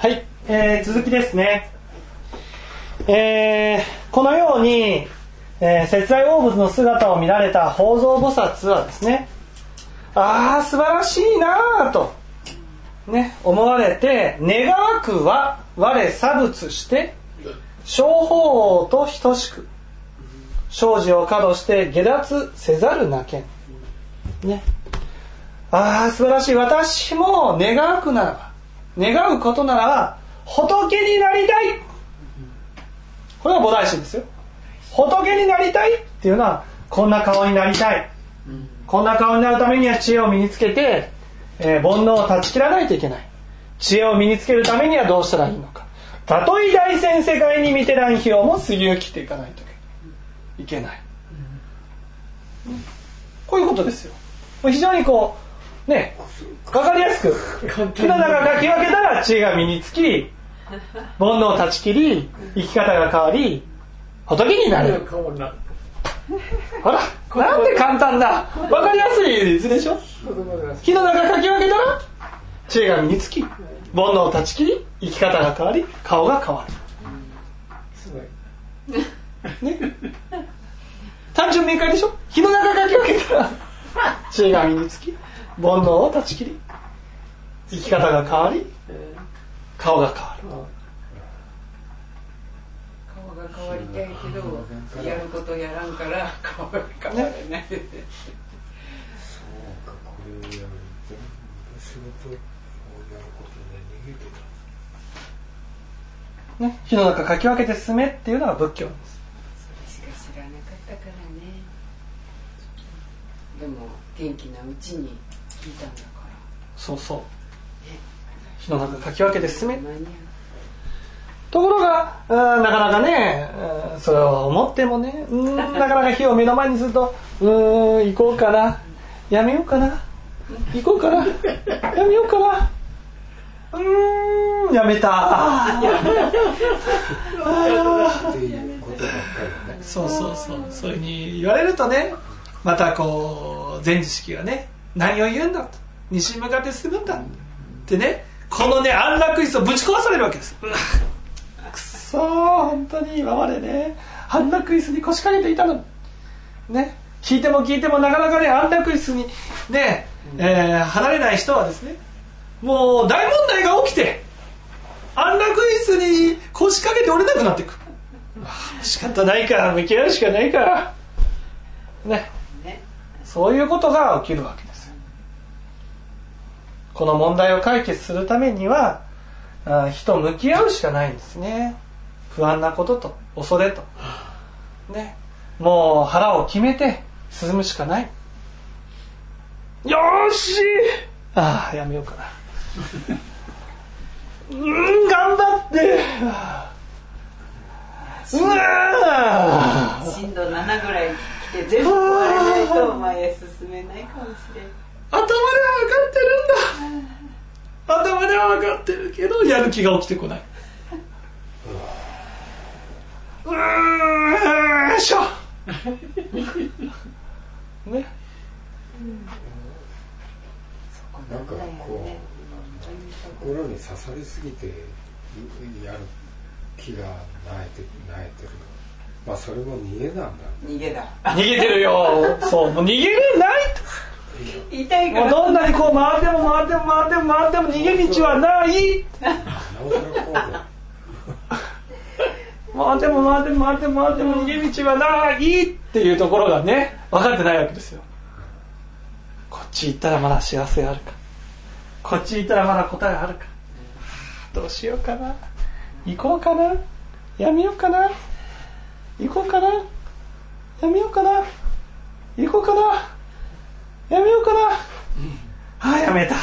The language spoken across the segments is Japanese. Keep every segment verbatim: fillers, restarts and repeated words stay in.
はい、えー、続きですね。えー、このように、えー、節在大仏の姿を見られた法蔵菩薩はですね、ああ素晴らしいなと、ね、思われて、願わくは我差仏して正法王と等しく生死を稼働して下脱せざるなけん、ね、ああ素晴らしい、私も願わくならば、願うことならば仏になりたい、これは菩提心ですよ。仏になりたいっていうのは、こんな顔になりたい、こんな顔になるためには知恵を身につけて、えー、煩悩を断ち切らないといけない。知恵を身につけるためにはどうしたらいいのか。たとえ大千世界に見てらん費用も過ぎを切っていかないといけない、うん、こういうことですよ。非常にこうね、分かりやすく火の中書き分けたら知恵が身につき、煩悩を断ち切り、生き方が変わり、仏になる。ほら、なんて簡単だ、分かりやすい図でしょ。火の中書き分けたら知恵が身につき、煩悩を断ち切り、生き方が変わり、顔が変わる。すごいね、単純明快でしょ。火の中書き分けたら知恵が身につき、煩悩を断ち切り、生き方が変わり、顔が変わる。 顔が変わりたいけど、やることやらんから顔が変わらない、ね、そうか、これをやる、全部仕事をやることで逃げてた、ね、火の中かき分けて進めっていうのが仏教です。 それしか知らなかったからね。でも元気なうちに聞いたんだから。 そうそう、火の中かき分けて進め。ところが、なかなかね、それを思ってもね、うん、なかなか火を目の前にすると、うーん、行こうかな、やめようかな、行こうかな、やめようかな、うーん、やめたっていうことばっかりね。そうそうそう、そういうふうに言われるとね、またこう前知識がね、何を言うんだと、西に向かって進むんだってね、このね安楽椅子をぶち壊されるわけです。くそー、本当に今までね安楽椅子に腰掛けていたのね、聞いても聞いてもなかなかね安楽椅子にね、えー、離れない人はですね、もう大問題が起きて安楽椅子に腰掛けて折れなくなっていく。仕方ないから向き合うしかないからね、そういうことが起きるわけです。この問題を解決するためには人と向き合うしかないんですね。不安なことと恐れと、ね、もう腹を決めて進むしかない。よーし、ああやめようかなうーん頑張って、うわ震度ななぐらい来て全部壊れないと前へ進めないかもしれん。 頭では分かってるんだ、頭では分かってるけどやる気が起きてこない。うーん、よいしょね、 なんかこう心に刺さりすぎてやる気が萎えて萎えてる。まあそれも逃げなんだ。 逃げだ。 逃げてるよ。そう、もう逃げれないと。 痛いから。 もうどんなにこう回っても回っても回っても回っても逃げ道はない。回っても回っても回っても回っても逃げ道はないっていうところがね、分かってないわけですよ。こっち行ったらまだ幸せがあるか、こっち行ったらまだ答えがあるか、どうしようかな、行こうかな、やめようかな、行こうかな、やめようかな、行こうかな、やめようかな、ああやめた。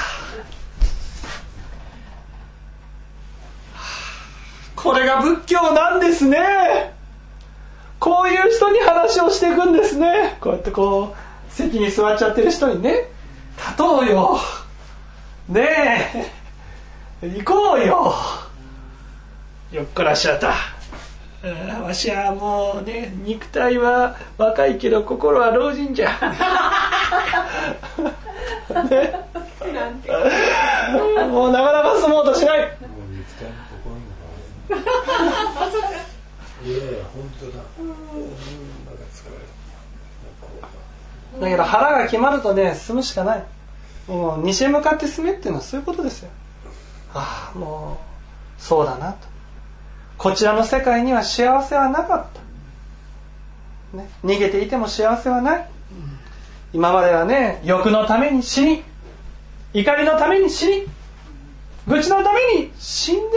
これが仏教なんですね。こういう人に話をしていくんですね。こうやってこう席に座っちゃってる人にね、立とうよねえ、行こうよ、よっこらしゃった、わしはもうね、肉体は若いけど心は老人じゃね、もうなかなか進もうとしない。 人の心の場合いやいや本当だ、うん、なんか疲れるだけど腹が決まるとね進むしかない。もう西へ向かって進めっていうのはそういうことですよ。ああもうそうだなと、こちらの世界には幸せはなかった、ね、逃げていても幸せはない、うん、今まではね欲のために死に、怒りのために死に、愚痴のために死んでいった。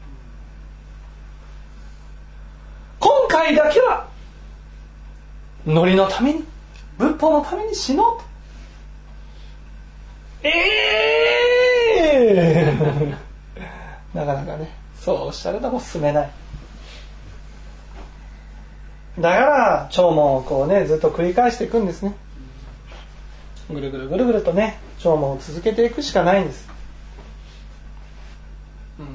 今回だけはノリのために、仏法のために死のうと。ええー、なかなかねそうおっしゃるとも進めない。だから聴聞をこうねずっと繰り返していくんですね。ぐるぐるぐるぐるとね聴聞を続けていくしかないんです、うん、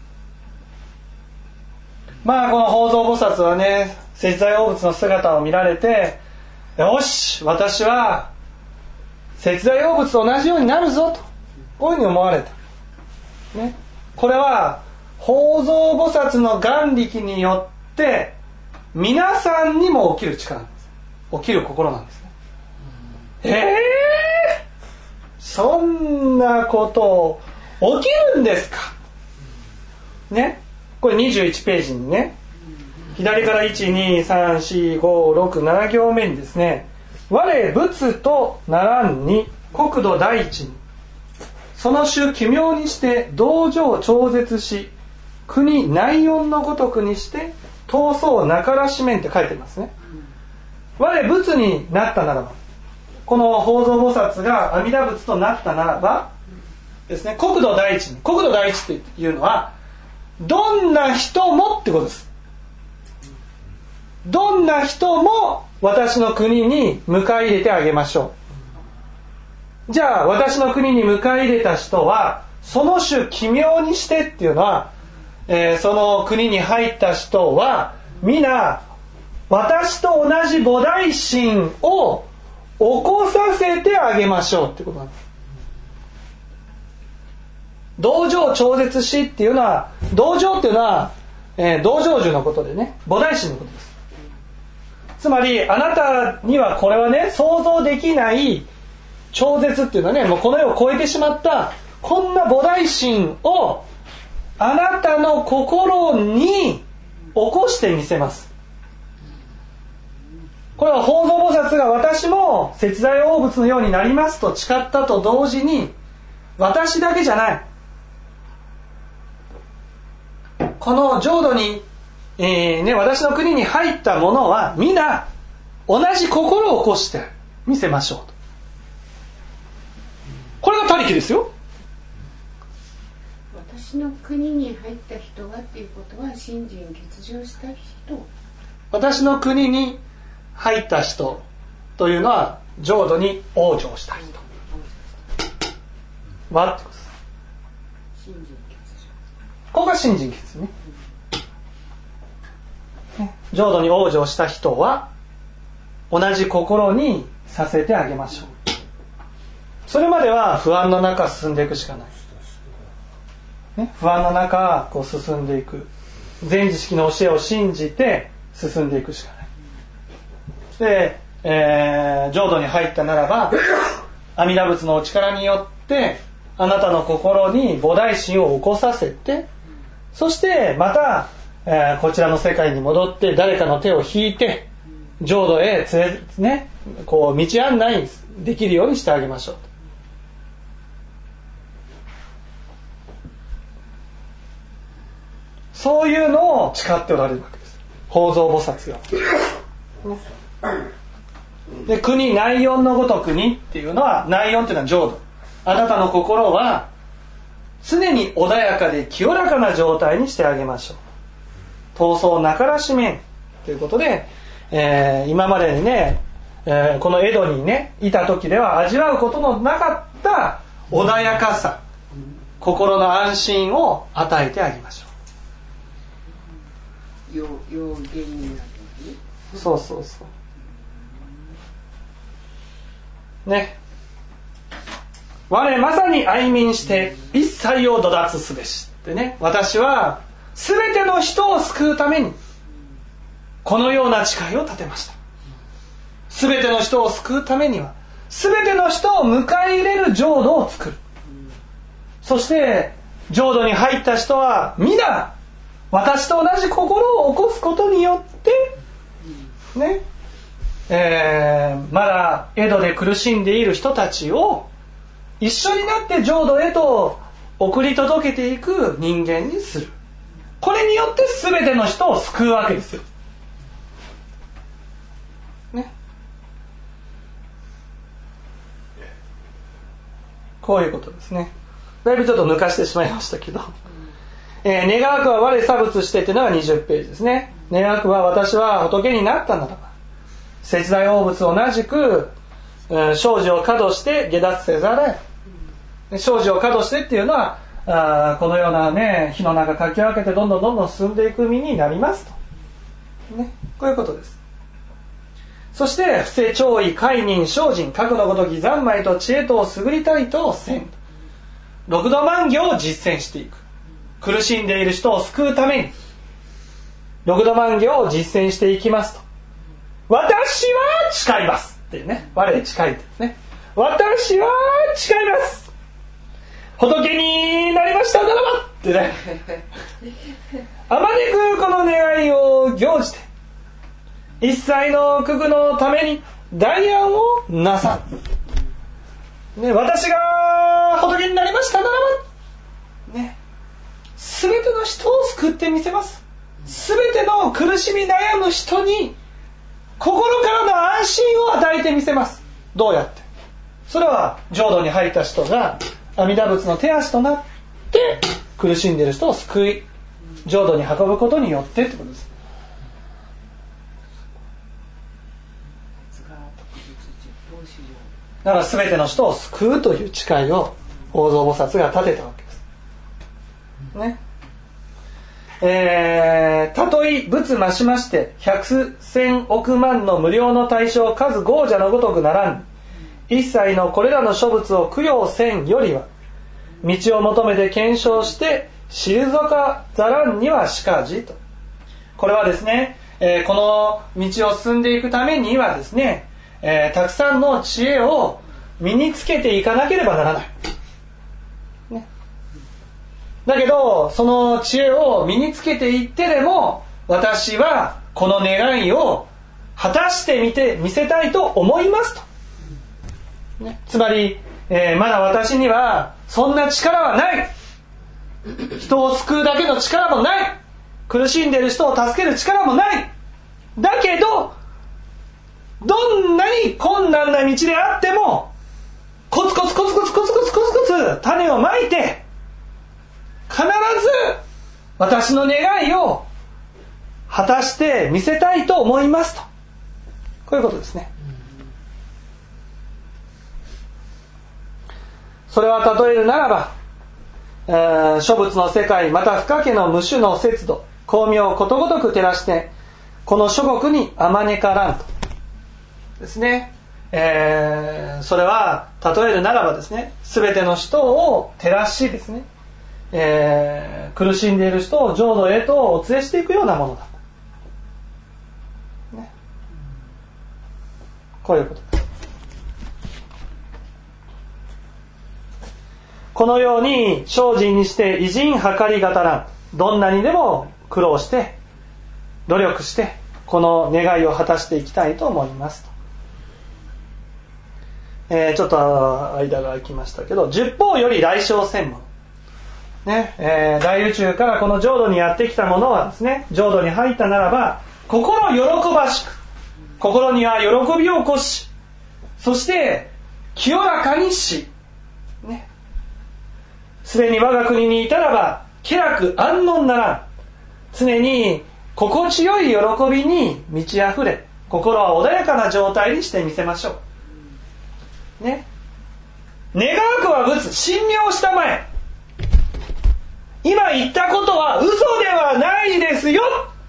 まあこの法蔵菩薩はね節財王仏の姿を見られて、よし私は節財王仏と同じようになるぞとこういうふうに思われた、ね、これは法蔵菩薩の眼力によって皆さんにも起きる力なんです。起きる心なんですね。ええー、そんなこと起きるんですかね。これにじゅういちページにね左からいち、に、さん、よん、ご、ろく、なな行目にですね、我仏とならんに国土第一にその種奇妙にして道場超絶し国内音のごとくにして闘争なからしめんって書いてますね。我仏になったならば、この法蔵菩薩が阿弥陀仏となったならばですね、国土第一に、国土第一っていうのはどんな人もってことです。どんな人も私の国に迎え入れてあげましょう。じゃあ私の国に迎え入れた人はその種奇妙にしてっていうのは、えー、その国に入った人は皆私と同じ菩提心を起こさせてあげましょうってことなんです。道場超絶しっていうのは、道場っていうのは、えー、道成就のことでね、菩提心のことです。つまりあなたにはこれはね想像できない超絶っていうのはね、もうこの世を超えてしまったこんな菩提心をあなたの心に起こしてみせます。これは法蔵菩薩が私も節財王仏のようになりますと誓ったと同時に、私だけじゃない、この浄土にえーね、私の国に入った者は皆同じ心を起こしてみせましょうと。これが他力ですよ。 私の国に入った人がっていうことは信心欠如した人、 私の国に入った人というのは浄土に往生した人はってことです。 信心欠如、 ここが信心欠如ね。浄土に往生した人は同じ心にさせてあげましょう。それまでは不安の中進んでいくしかない、ね、不安の中こう進んでいく、全知識の教えを信じて進んでいくしかない。で、えー、浄土に入ったならば阿弥陀仏のお力によってあなたの心に菩提心を起こさせて、そしてまたえー、こちらの世界に戻って誰かの手を引いて浄土へ連れ、ね、こう道案内できるようにしてあげましょう。そういうのを誓っておられるわけです、法蔵菩薩が。で、国内音のごとくにっていうのは、内音っていうのは浄土。あなたの心は常に穏やかで清らかな状態にしてあげましょう。闘争なからしめんということで、えー、今までにね、えー、この江戸にねいた時では味わうことのなかった穏やかさ、心の安心を与えてあげましょう。要要件になる。 そうそうそうね。我まさに愛民して一切を土脱すべし、 でね、私は全ての人を救うためにこのような誓いを立てました。全ての人を救うためには全ての人を迎え入れる浄土を作る。そして浄土に入った人は皆私と同じ心を起こすことによってね、えー、まだ江戸で苦しんでいる人たちを一緒になって浄土へと送り届けていく人間にする。これによって全ての人を救うわけですよ、ね、こういうことですね。だいぶちょっと抜かしてしまいましたけど、えー、願わくは我差仏してっていうのがにじゅっページですね。願わくは私は仏になったならば節大応仏同じく、うん、生死を稼働して下脱せざる。生死を稼働してっていうのはあこのようなね火の中かき分けてどんどんどんどん進んでいく身になりますと、ね、こういうことです。そして不正長意戒忍精進核のごとき三昧と知恵とを優りたいとせん。六度万行を実践していく。苦しんでいる人を救うために六度万行を実践していきますと。私は誓いますっていうね、我誓いですね。私は誓います、仏になりましたならばってねあまねくこの願いを行じて一切の苦苦のために代案をなさる、ね、私が仏になりましたならば、ね、全ての人を救ってみせます。全ての苦しみ悩む人に心からの安心を与えてみせます。どうやって？それは浄土に入った人が阿弥陀仏の手足となって苦しんでいる人を救い浄土に運ぶことによってってことです。だから全ての人を救うという誓いを法蔵菩薩が立てたわけですね。えー、たとえ仏増しまして百千億万の無料の対象数豪者のごとくならん一切のこれらの諸物を供養せんよりは道を求めて検証して退かざらんにはしかじと。これはですね、えー、この道を進んでいくためにはですね、えー、たくさんの知恵を身につけていかなければならない、ね、だけどその知恵を身につけていってでも私はこの願いを果たしてみて見せたいと思いますと、ね、つまり、えー、まだ私にはそんな力はない、人を救うだけの力もない、苦しんでいる人を助ける力もない、だけどどんなに困難な道であってもコツコツコツコツコツコツコツコツ種をまいて必ず私の願いを果たして見せたいと思いますと、こういうことですね。それは例えるならば、えー、諸物の世界また不可家の無種の節度光明をことごとく照らしてこの諸国にあまねからんとですね、えー、それは例えるならばですね、全ての人を照らしですね、えー、苦しんでいる人を浄土へとお連れしていくようなものだ、ね、こういうことです。このように精進にして偉人計りがたらん、どんなにでも苦労して努力してこの願いを果たしていきたいと思いますと、えー、ちょっと間が空きましたけど、十方より来生せんもの、ねえー、大宇宙からこの浄土にやってきたものはですね、浄土に入ったならば心喜ばしく、心には喜びを起こし、そして清らかにし、ね、すでに我が国にいたらば気楽安穏ならん、常に心地よい喜びに満ち溢れ心は穏やかな状態にしてみせましょう、ね、願わくは仏神妙したまえ、今言ったことは嘘ではないですよ。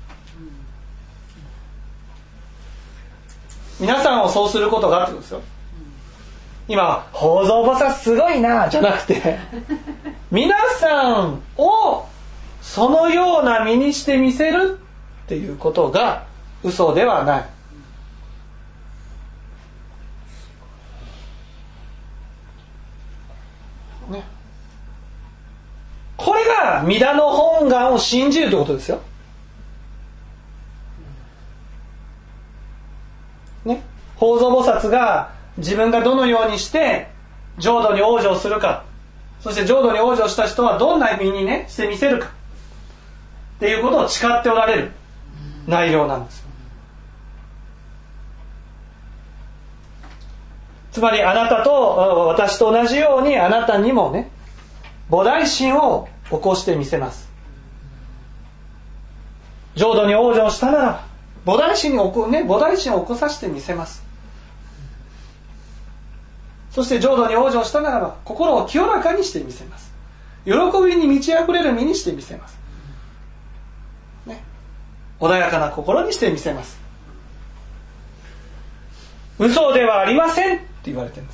皆さんをそうすることがあってことですよ。今法蔵菩薩すごいなじゃなくて皆さんをそのような身にしてみせるっていうことが嘘ではない。ね、これが弥陀の本願を信じるということですよ。ね、法蔵菩薩が自分がどのようにして浄土に往生するか、そして浄土に往生した人はどんな身にねしてみせるかっていうことを誓っておられる内容なんです。つまりあなたと私と同じようにあなたにもね菩提心を起こしてみせます。浄土に往生したなら菩提心に起こ、ね、菩提心を起こさせてみせます。そして浄土に往生したならば心を清らかにしてみせます。喜びに満ち溢れる身にしてみせます、ね、穏やかな心にしてみせます。嘘ではありませんって言われています。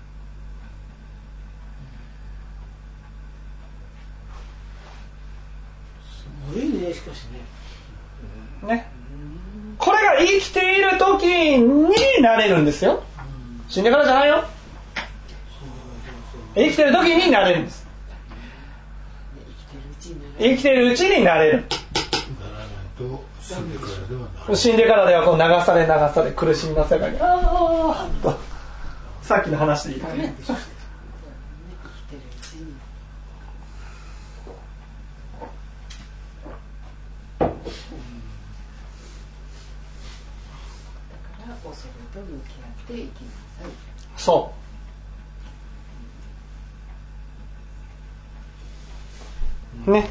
すごいね、しかしね。 ね、これが生きている時になれるんですよ。死んでからじゃないよ。生きている時になれるんです。生きているうちになれる。死んでからではない。死んでからではこう流され流され苦しみの世界にあーっとさっきの話でいいかね。そうね、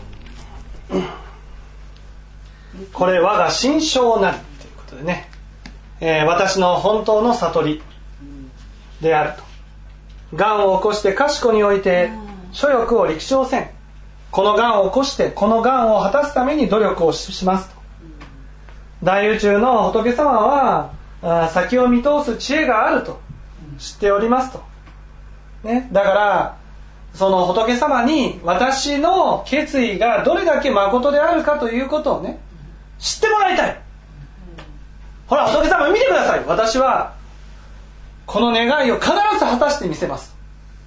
これ我が心性なりということでね、えー、私の本当の悟りであると。願を起こして賢において諸欲を力証せん。この願を起こしてこの願を果たすために努力をしますと。大宇宙の仏様は先を見通す知恵があると知っておりますと、ね、だからその仏様に私の決意がどれだけ誠であるかということをね知ってもらいたい。ほら仏様見てください、私はこの願いを必ず果たしてみせます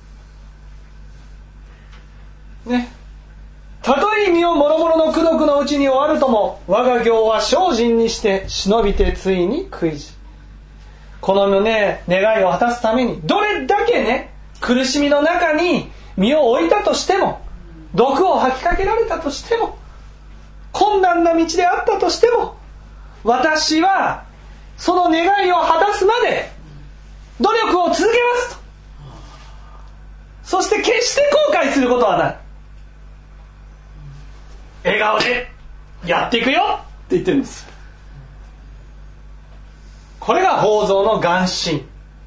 ね。たとえ身をもろもろの功徳のうちに終わるとも我が行は精進にして忍びてついに食いじ。このね願いを果たすためにどれだけね苦しみの中に身を置いたとしても、毒を吐きかけられたとしても、困難な道であったとしても、私はその願いを果たすまで努力を続けますと。そして決して後悔することはない。笑顔でやっていくよって言ってるんです。これが法蔵の願心。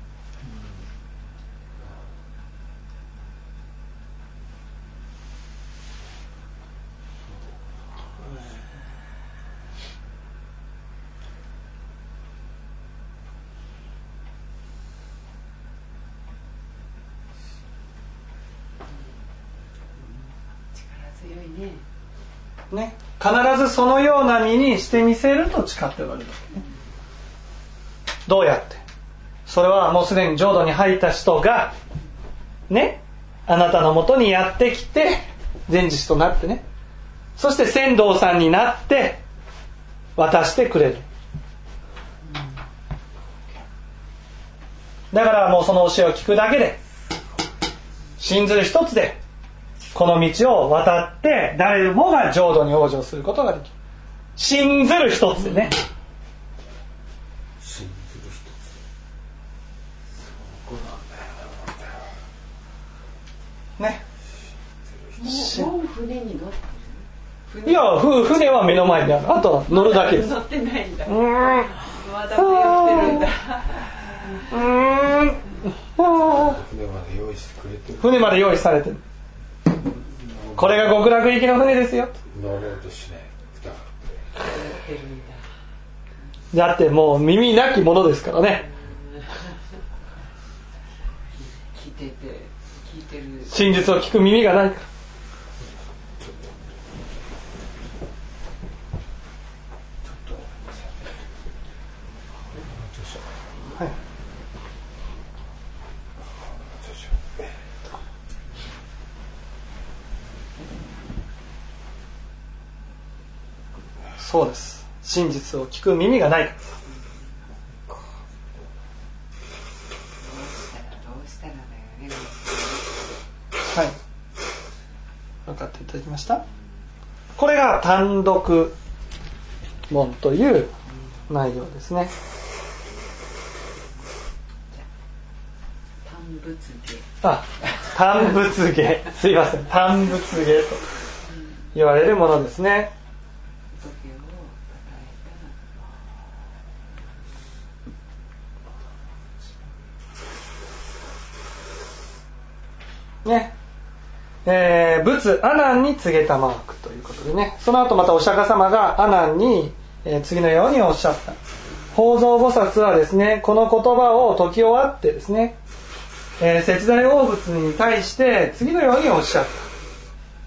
ね、必ずそのような身にしてみせると誓っておられるわけね。どうやって？それはもうすでに浄土に入った人がね、あなたのもとにやってきて前実となってね、そして船頭さんになって渡してくれる。だからもうその教えを聞くだけで、信ずる一つでこの道を渡って誰もが浄土に往生することができる。信ずる一つでね、 信ずる一つ、そこなんだよね。もう船に乗ってる？ いや、船は目の前にある。あとは乗るだけです。 乗ってないんだ。 うーん、 まだ迷ってるんだ。 うーん、 船まで用意してくれてる。 船まで用意されてる。これが極楽行きの船ですよ。 乗ろうとしない。 だってもう耳なきものですからね。 聞いてて聞いてる。 真実を聞く耳がないから。 そうです。真実を聞く耳がないから。はい、分かっていただきました。これが単独門という内容ですね。 単仏芸。あ、 単仏芸。すいません。単仏芸と言われるものですね。ね。えー、仏阿難に告げたマークということでね、その後またお釈迦様が阿難に、えー、次のようにおっしゃった。法蔵菩薩はですね、この言葉を解き終わってですね、えー、節大王仏に対して次のようにおっしゃった、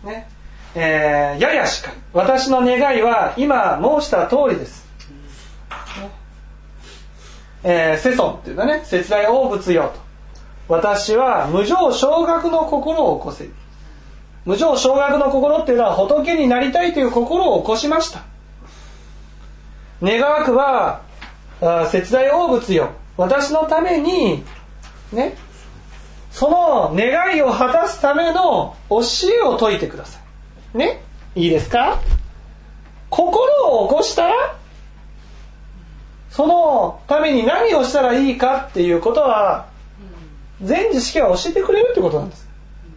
ねえー、ややしかり私の願いは今申した通りです、ねえー、世尊っていうのはね、節大王仏よと、私は無常少学の心を起こせる。無常少学の心っていうのは仏になりたいという心を起こしました。願わくは節大王仏よ、私のためにね、その願いを果たすための教えを説いてくださいね。いいですか。心を起こしたらそのために何をしたらいいかっていうことは全知識は教えてくれるってことなんです。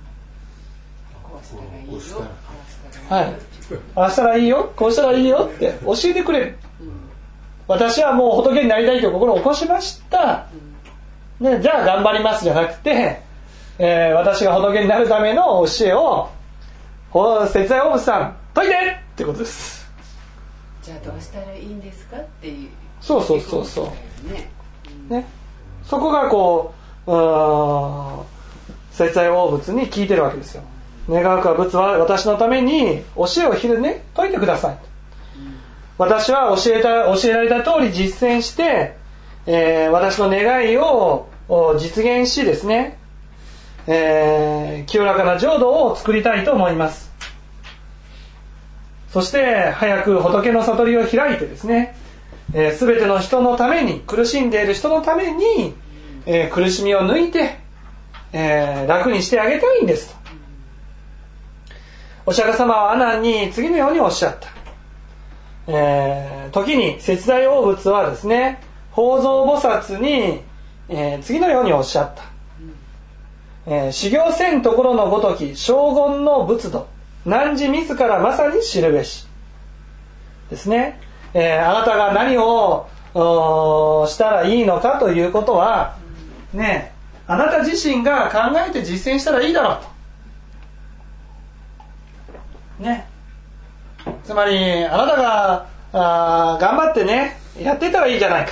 はい、ああしたらいいよ、こうしたらいいよって教えてくれる。私はもう仏になりたいという心を起こしました、ね、じゃあ頑張りますじゃなくて、えー、私が仏になるための教えを節大王仏さん解いてってことです。 じゃあどうしたらいいんですかっていう。 そうそうそうそう、 ねうんね、そこがこう節大王仏に聞いてるわけですよ。願わくは仏は私のために教えを昼ね解いてください、うん、私は教えた教えられた通り実践して、えー、私の願いを実現しですね、えー、清らかな浄土を作りたいと思います。そして早く仏の悟りを開いてですね、えー、全ての人のために、苦しんでいる人のために、えー、苦しみを抜いて、えー、楽にしてあげたいんですと。お釈迦様は阿難に次のようにおっしゃった、えー、時に節大王仏はですね、法蔵菩薩に、えー、次のようにおっしゃった、えー、修行せんところのごとき荘厳の仏土汝自らまさに知るべしですね、えー、あなたが何をしたらいいのかということはね、あなた自身が考えて実践したらいいだろうとね、つまりあなたがあ頑張ってねやってたらいいじゃないか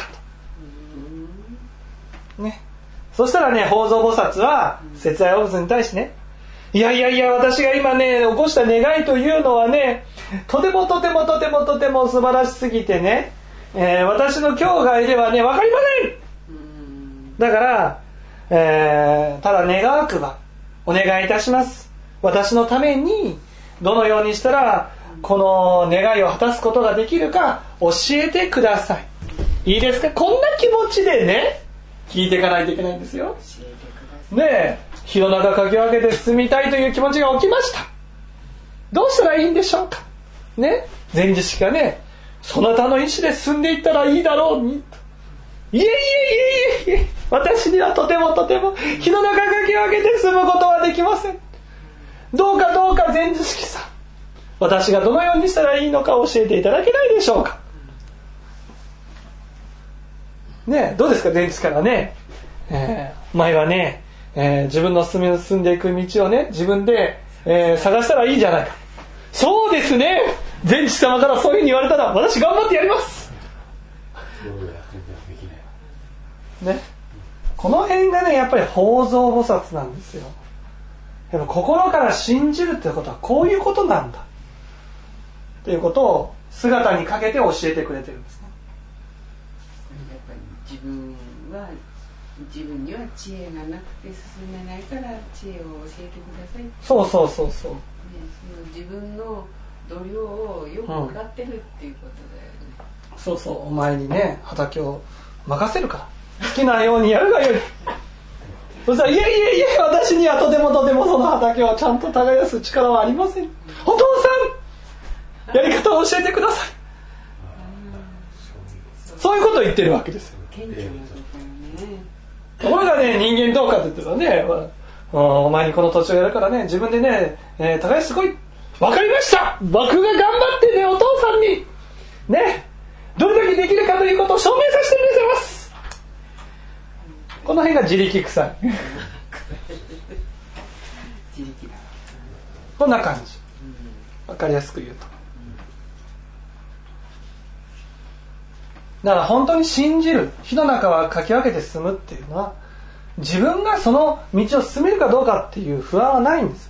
と、ね、そしたらね、法蔵菩薩は節大王仏に対してね、いやいやいや私が今ね起こした願いというのはね、とてもとてもとてもとても素晴らしすぎてね、えー、私の境外ではね分かりません。だから、えー、ただ願わくばお願いいたします。私のためにどのようにしたらこの願いを果たすことができるか教えてください。いいですか。こんな気持ちでね聞いていかないといけないんですよ。ねえ、火の中かき分けて進みたいという気持ちが起きました。どうしたらいいんでしょうかね。前知識がね、そなたの意思で進んでいったらいいだろうに、いえいえいえいえいえ、私にはとてもとても火の中かき分けて進むことはできません。どうかどうか前知識さん、私がどのようにしたらいいのか教えていただけないでしょうかね。どうですか前知識からね、えー、前はね、えー、自分の進み進んでいく道をね自分で、えー、探したらいいじゃないか。そうですね、前知様からそういうふうに言われたら私頑張ってやりますね。この辺がねやっぱり法蔵菩薩なんですよ。やっぱ心から信じるってことはこういうことなんだっていうことを姿にかけて教えてくれてるんですね。 やっぱり自分は自分には知恵がなくて進めないから知恵を教えてください。 そうそうそうそう、 ね、その自分の度量をよく分かってるっていうことだよね、 うん、そうそう、お前にね畑を任せるから好きなようにやるがよいそしたらいやいやいや私にはとてもとてもその畑をちゃんと耕す力はありません。お父さんやり方を教えてください。そういうことを言ってるわけですよ。ところがね、人間どうかって言ったらね、まあ、お前にこの土地をやるからね、自分でね、えー、耕してこい。わかりました。僕が頑張ってね、お父さんにね、どれだけできるかということを証明させてみせます。この辺が自力臭い自力だ。 こんな感じ。わかりやすく言うと。だから本当に信じる、火の中はかき分けて進むっていうのは、自分がその道を進めるかどうかっていう不安はないんですよ。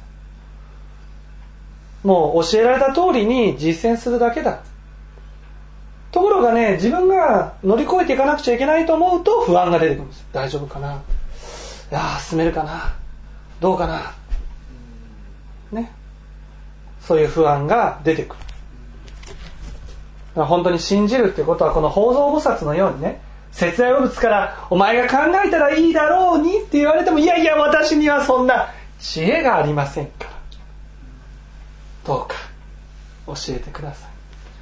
もう教えられた通りに実践するだけだ。ところがね、自分が乗り越えていかなくちゃいけないと思うと不安が出てくるんです。大丈夫かな、いや進めるかな、どうかな、ね、そういう不安が出てくる。本当に信じるってことは、この法蔵菩薩のようにね、節愛汚物からお前が考えたらいいだろうにって言われても、いやいや私にはそんな知恵がありませんから、どうか教えてください。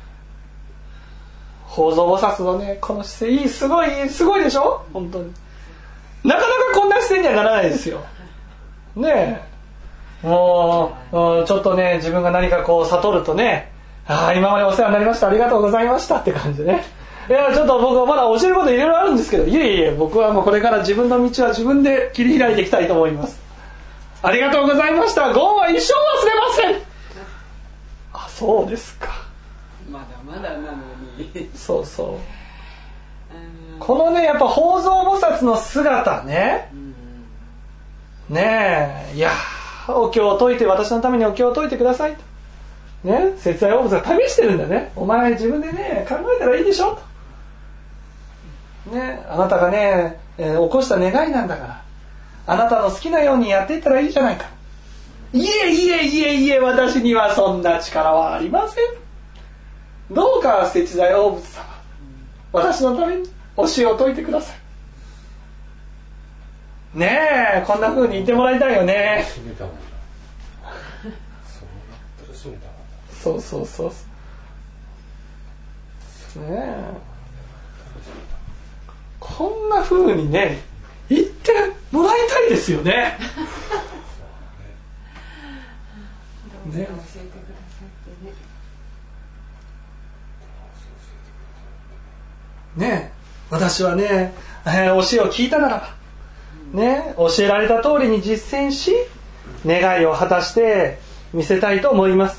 法蔵菩薩のね、この姿勢いい、すごいすごいでしょ。本当になかなかこんな姿勢にはならないですよねえ。もうちょっとね、自分が何かこう悟るとね、ああ今までお世話になりました、ありがとうございましたって感じでね、いやちょっと僕はまだ教えることいろいろあるんですけど、いえいえ僕はもうこれから自分の道は自分で切り開いていきたいと思います。ありがとうございました、ご恩は一生忘れません。あ、そうですか、 まだまだなのにそうそう、このねやっぱ法蔵菩薩の姿ね、ねえ、いやお経を解いて、私のためにお経を解いてくださいとね、節愛汚物が試してるんだね。お前自分でね考えたらいいでしょと、ね、あなたがね、えー、起こした願いなんだから、あなたの好きなようにやっていったらいいじゃないか。いえいえいえいえ、私にはそんな力はありません。どうか節愛汚物様、私のために教えを解いてください。ねえ、こんな風に言ってもらいたいよね。そうそうそうそうねえ、こんな風にね言ってもらいたいですよねね、 教えてくださってね。ねえ、私はね、えー、教えを聞いたならばね、教えられた通りに実践し、願いを果たして見せたいと思います。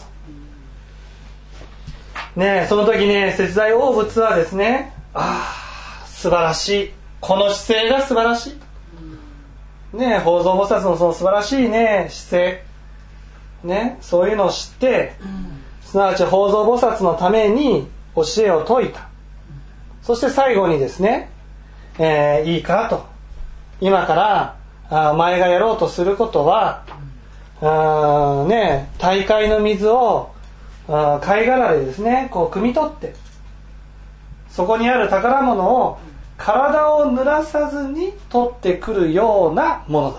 ね、その時ね、節愛汚物はですね、ああ素晴らしい、この姿勢が素晴らしい、ね、法蔵菩薩のその素晴らしいね姿勢、ね、そういうのを知って、すなわち法蔵菩薩のために教えを説いた。そして最後にですね、えー、いいかと、今からあお前がやろうとすることは、あね、大海の水をあ貝殻でですねこう汲み取って、そこにある宝物を体を濡らさずに取ってくるようなものだ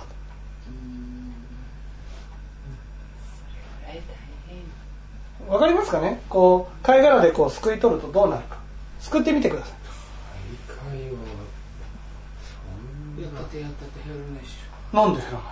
と。わかりますかね。こう貝殻でこうすくい取るとどうなるか、すくってみてください。 大海はやったってやったって減らないし。 なんで減らないの。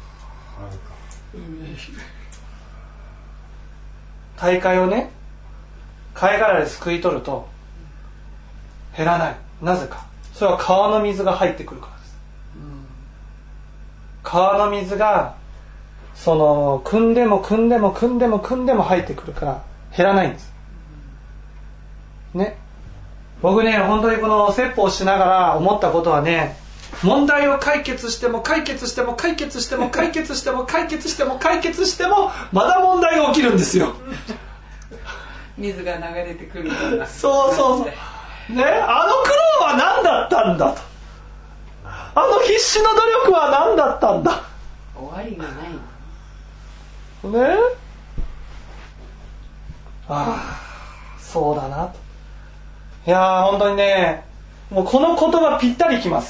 大海をね貝殻ですくい取ると減らない。なぜか、それは川の水が入ってくるからです、うん、川の水がその汲んでも汲んでも汲んでも汲んでも入ってくるから減らないんですね。僕ね本当にこの説法をしながら思ったことはね、問題を解決しても解決しても解決しても解決しても解決しても解決してもまだ問題が起きるんですよ水が流れてくるような。 そうそうそうね、あの苦労は何だったんだと、あの必死の努力は何だったんだ、 終わりがないね。 ああそうだなと。いやー本当にね、もうこの言葉ぴったりきます。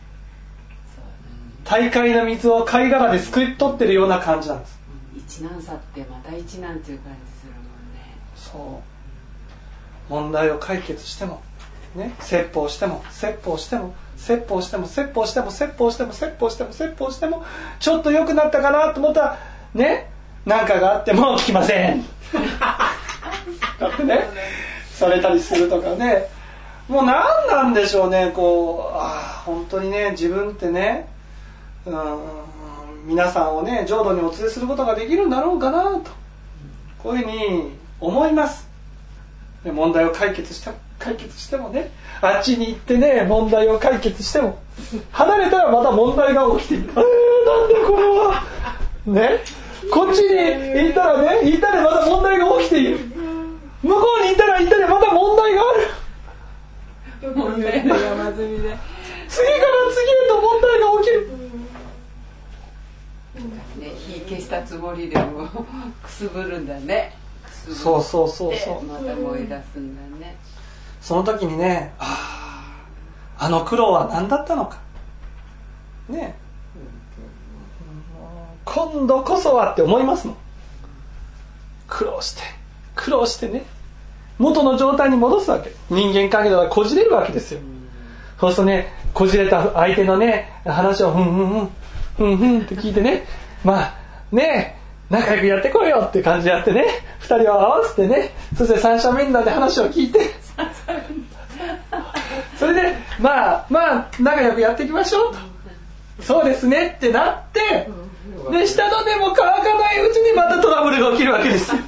大海の水を貝殻ですくい取ってるような感じなんです。 一難去ってまた一難っていう感じするもんね。 そう問題を解決してもね、説法しても説法しても説法しても説法しても説法しても説法しても説法してもちょっと良くなったかなと思ったらね、何かがあっても聞きませんだってねされたりするとかね、もう何なんでしょうね、こうあ本当にね自分ってね、うん皆さんをね浄土にお連れすることができるんだろうかなとこういうふうに思います。で問題を解決しても解決してもね、あっちに行ってね問題を解決しても離れたらまた問題が起きている。えー、なんでこれはね、こっちに行ったらね行ったらまた問題が起きている、向こうに行ったら行ったらまた問題がある、 問題の山積みで次から次へと問題が起きる、 ね、火消したつもりでもくすぶるんだね。 そうそうそうそうまた燃え出すんだね。 その時にね、ああ、あの苦労は何だったのかね、今度こそはって思いますもん。苦労して苦労してね元の状態に戻すわけ。人間関係はこじれるわけですよ。そうするとねこじれた相手のね話をふんふんふんふんふんって聞いてね、まあね仲良くやってこいよって感じでやってね、二人を合わせてね、そして三者面談で話を聞いてそれでまあまあ仲良くやっていきましょうと、そうですねってなって、で下の根も乾かないうちにまたトラブルが起きるわけですよ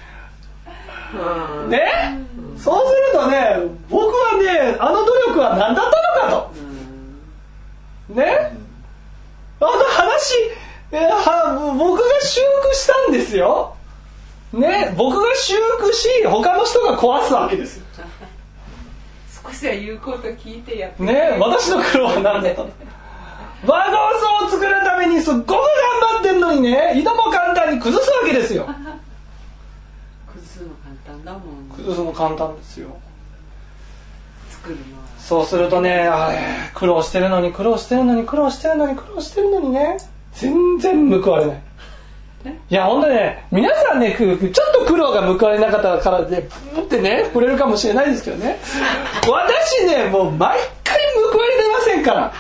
ね、そうするとね僕はねあの努力は何だったのかとね、あの話は僕が修復したんですよね、僕が修復し他の人が壊すわけですよ少しは言うこと聞いてやってね、私の苦労は何だったの和合層を作るためにすっごく頑張ってんのにね、いとも簡単に崩すわけですよ崩すの簡単だもん、ね、 崩すの簡単ですよ。 作るのはそうするとね、あ苦労してるのに苦労してるのに苦労してるのに苦労してるのにね全然報われない。いや本当にね皆さんねちょっと苦労が報われなかったからでプってね触れるかもしれないですけどね、私ねもう毎回報われてませんから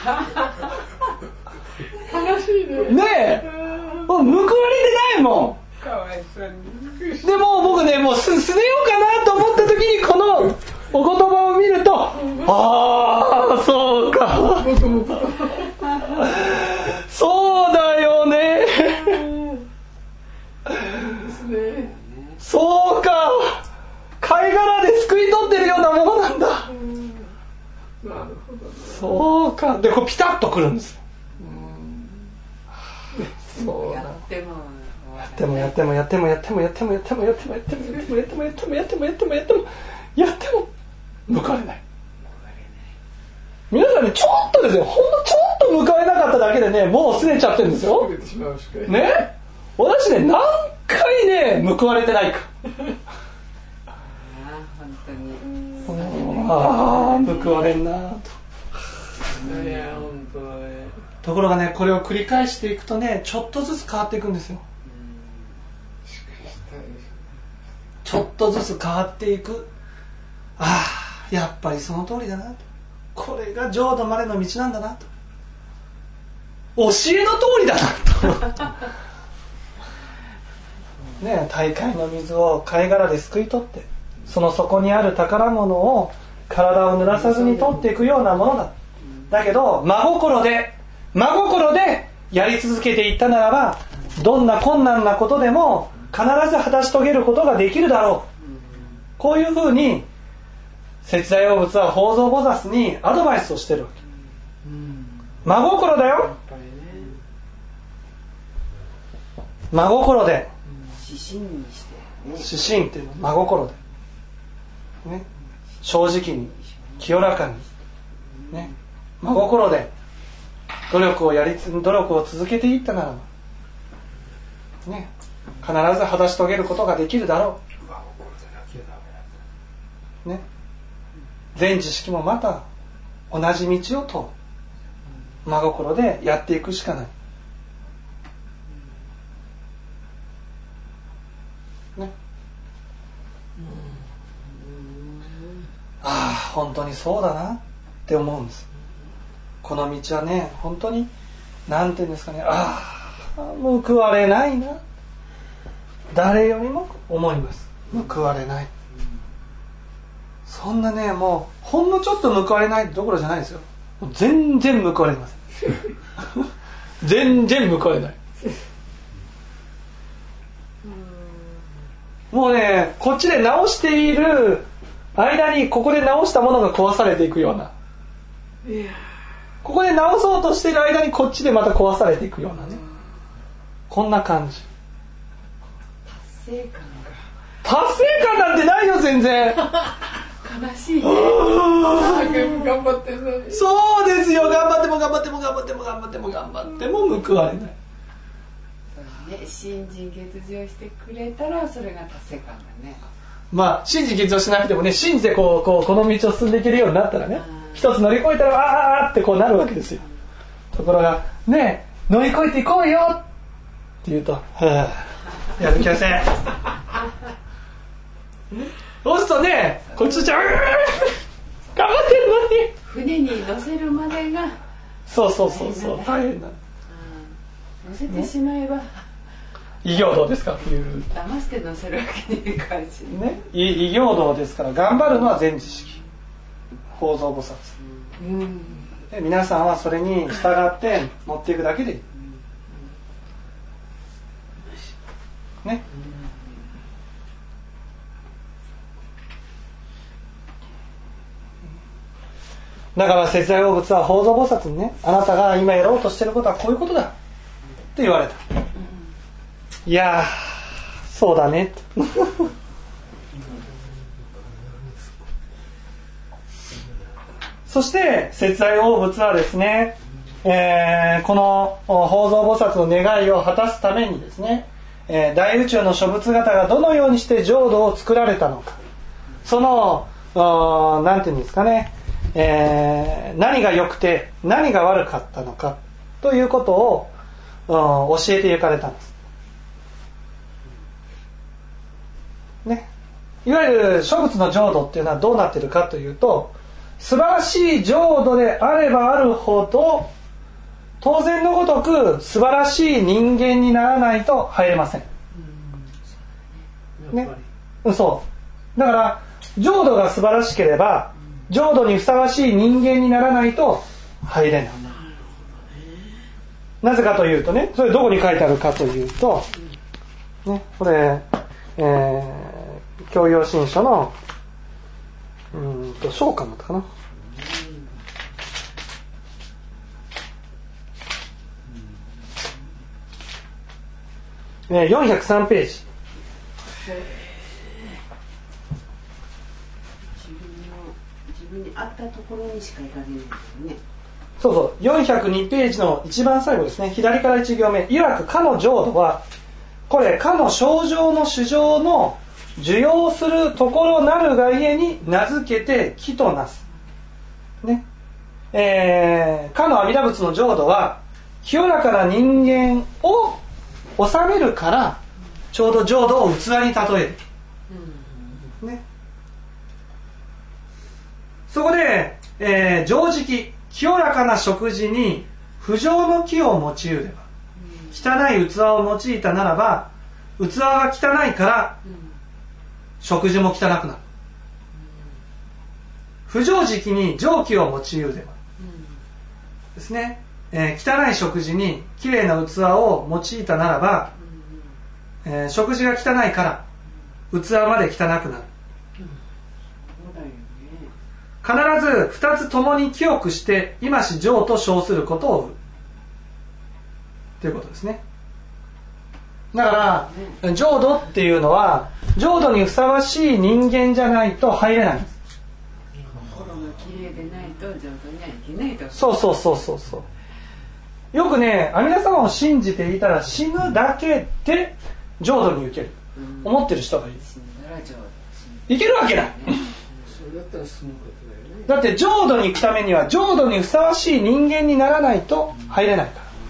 悲しいね。 ねえもう報われてないもん。 かわいそうに。 でも僕ねもうすすねようかなと思った時にこのお言葉を見るとああそうかそうだよねそうか貝殻ですくい取ってるようなものなんだ、なるほど、ね、そうかでこれピタッとくるんですよ、うん、そうやってもやってもやってもやってもやってもやってもやってもやってもやってもやってもやってもやってもやってもやってもやってもやっても報われない。皆さんねちょっとですよ、ほんのちょっと報われなかっただけでねもうすねちゃってるんですよね。私ね何回ね報われてないかあ本当にああ報われんなと。 いや本当ね。 ところがねこれを繰り返していくとねちょっとずつ変わっていくんですよ。ちょっとずつ変わっていく。ああやっぱりその通りだなと、これが浄土までの道なんだなと、教えの通りだなとね、大海の水を貝殻ですくい取ってその底にある宝物を体を濡らさずに取っていくようなものだ。だけど真心で真心でやり続けていったならばどんな困難なことでも必ず果たし遂げることができるだろう。こういうふうに節大王仏は法蔵菩薩にアドバイスをしてるわけ。真心だよ、真心で指針にして、ね、 指針っていうの真心で、ね、正直に清らかに、ね、真心で努力をやり努力を続けていったならば、ね、必ず果たし遂げることができるだろう。 ね、全知識もまた同じ道をと真心でやっていくしかない、ね、ああ本当にそうだなって思うんです。この道はね本当になんていうんですかね、ああ報われないな、誰よりも思います。報われない、そんなねもうほんのちょっと報われないどころじゃないですよ。全然報われません全然報われない。もうねこっちで直している間にここで直したものが壊されていくような、ここで直そうとしている間にこっちでまた壊されていくようなね、こんな感じ。 達成感が達成感なんてないよ全然悲しいね頑張ってるのに。 そうですよ、頑張っても頑張っても頑張っても頑張っても頑張っても報われない。 そうね、信心欠如してくれたらそれが達成感だね。 まあ信心欠如しなくてもね、信じてこうこうこの道を進んでいけるようになったらね、一つ乗り越えたらあーってこうなるわけですよ。ところがね、乗り越えていこうよって言うと、はぁ、やる気ませんそうするとね、こっちとちゃう頑張ってるのに船に乗せるまでがそうそうそうそう大変な、 乗せてしまえば、ね、 異業道ですからっていう騙して乗せるわけにいかんしね、異業道ですから頑張るのは全知識法蔵菩薩、うん、で皆さんはそれに従って持っていくだけでいい、ね、だから節財大仏は法蔵菩薩にね、あなたが今やろうとしていることはこういうことだって言われた。いやーそうだねそして節財大仏はですね、えー、この法蔵菩薩の願いを果たすためにですね、えー、大宇宙の諸仏方がどのようにして浄土を作られたのか、そのなんていうんですかね、えー、何が良くて何が悪かったのかということを教えていかれたんです、ね、いわゆる諸仏の浄土っていうのはどうなっているかというと、素晴らしい浄土であればあるほど当然のごとく素晴らしい人間にならないと入れません、ね、そうだから浄土が素晴らしければ浄土にふさわしい人間にならないと入れない。なぜかというとね、それどこに書いてあるかというと、ね、これ、えー、教養新書のうーんと章刊だったかな、えー、よんひゃくさんページ。 にあったところにしかいられないですよね。 そうそう、よんひゃくにページの一番最後ですね、左からいち行目、いわくかの浄土はこれかの正常の主情の受容するところなるがゆえに名付けて木となす、ねえー、かの阿弥陀仏の浄土は清らかな人間を治めるからちょうど浄土を器に例える、うんね、そこで、えー、常食清らかな食事に不浄の木を用いれば、汚い器を用いたならば器が汚いから食事も汚くなる。不浄食に浄気を用いればですね、えー、汚い食事にきれいな器を用いたならば、えー、食事が汚いから器まで汚くなる。必ず二つ共に清くして今し浄と称することをということですね。だから浄土っていうのは浄土にふさわしい人間じゃないと入れないんです。 心がきれいでないと浄土にはいけないと。 そうそうそうそうそう。よくね、阿弥陀様を信じていたら死ぬだけで浄土に行ける、うん、思ってる人がいる。死んだら浄土。行けるわけない。 れだったら進むことだよね。 だって浄土に行くためには浄土にふさわしい人間にならないと入れない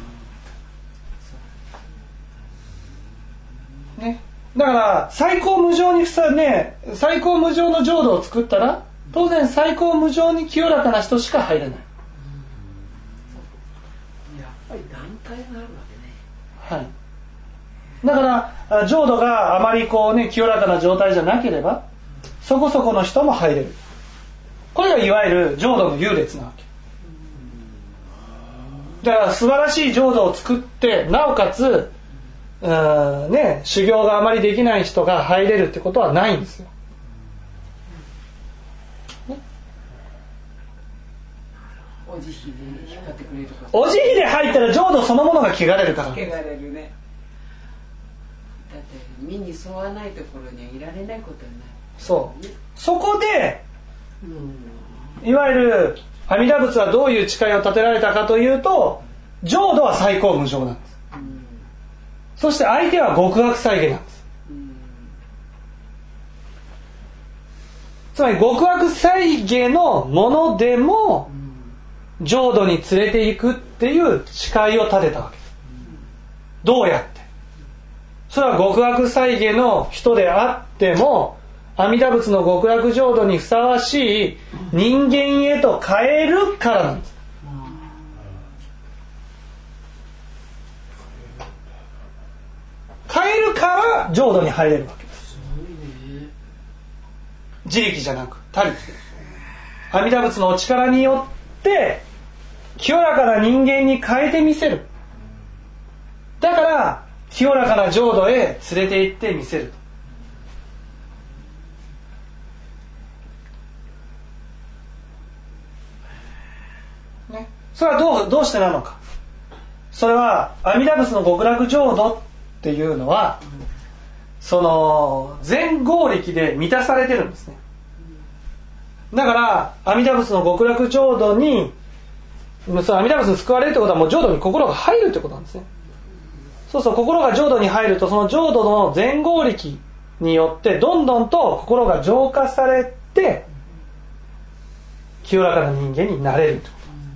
からね。だから最高無常にふさね最高無常の浄土を作ったら当然最高無常に清らかな人しか入れない。 やっぱり段階があるわけね。 はい。だから浄土があまりこうね清らかな状態じゃなければそこそこの人も入れる。これがいわゆる浄土の優劣なわけ。だから素晴らしい浄土を作ってなおかつうんね修行があまりできない人が入れるってことはないんですよ。 お慈悲で引っ張ってくれるか。 お慈悲で入ったら浄土そのものが汚れるから。 汚れるね。だって身に沿わないところにはいられないことはない。 そう。そこで、いわゆる阿弥陀仏はどういう誓いを立てられたかというと、浄土は最高無常なんです。うん、そして相手は極悪際下なんです。うん、つまり極悪際下のものでも、うん、浄土に連れていくっていう誓いを立てたわけです。うん、どうやって？それは極悪際下の人であっても、阿弥陀仏の極楽浄土にふさわしい人間へと変えるからなんです。変えるから浄土に入れるわけです。自力じゃなく他力で阿弥陀仏のお力によって清らかな人間に変えてみせる。だから清らかな浄土へ連れて行ってみせる。ね、それはどう、どうしてなのか。それは阿弥陀仏の極楽浄土っていうのはその全合力で満たされてるんですね。だから阿弥陀仏の極楽浄土にその阿弥陀仏に救われるってことはもう浄土に心が入るってことなんですね。そうそう、心が浄土に入るとその浄土の全合力によってどんどんと心が浄化されて清らかな人間になれると。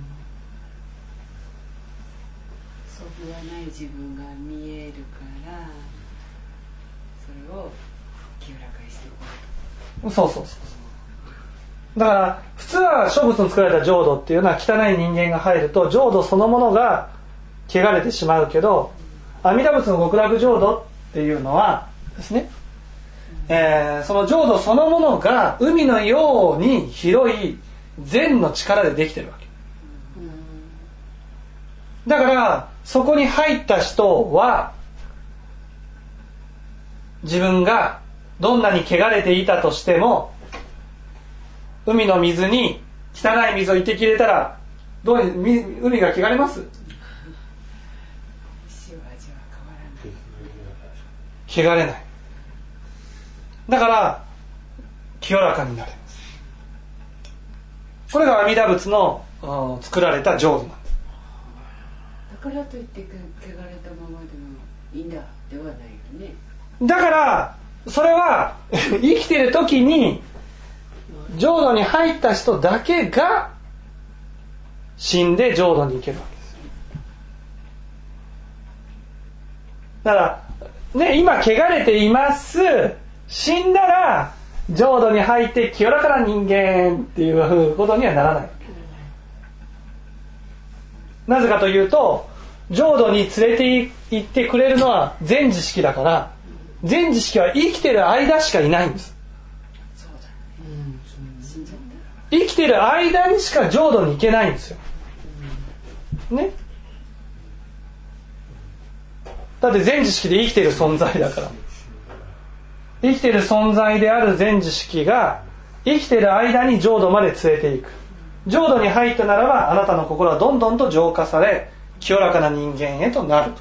そぶはない自分が見えるからそれを清らかにしていこう。そうそうそう。だから普通は諸仏の作られた浄土っていうのは汚い人間が入ると浄土そのものが汚れてしまうけど、阿弥陀仏の極楽浄土っていうのはですね、えー、その浄土そのものが海のように広い善の力でできてるわけ。だからそこに入った人は自分がどんなに汚れていたとしても海の水に汚い水を一滴入れたらどう海が汚れます？汚れない。だから清らかになれます。これが阿弥陀仏の作られた浄土なんです。 だからといって汚れたままでもいいんだではないよね。 だからそれは生きてる時に浄土に入った人だけが死んで浄土に行けるわけです。だからね、今汚れています。死んだら浄土に入って清らかな人間っていうことにはならない。なぜかというと浄土に連れて行ってくれるのは全知識だから、全知識は生きてる間しかいないんです。 そうだ、うん、死んじゃった生きてる間にしか浄土に行けないんですよ。ね。だって全知識で生きてる存在だから。生きてる存在である全知識が生きてる間に浄土まで連れていく。浄土に入ったならばあなたの心はどんどんと浄化され清らかな人間へとなると。